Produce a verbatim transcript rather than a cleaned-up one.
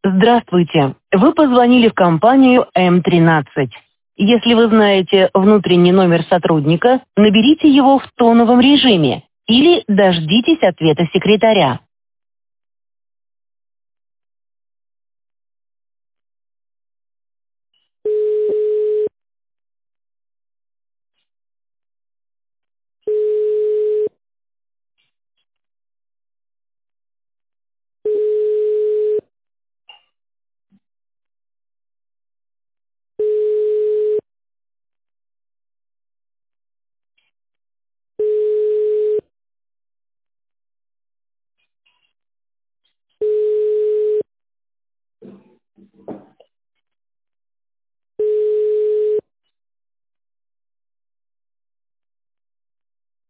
Здравствуйте. Вы позвонили в компанию эм тринадцать. Если вы знаете внутренний номер сотрудника, наберите его в тоновом режиме или дождитесь ответа секретаря.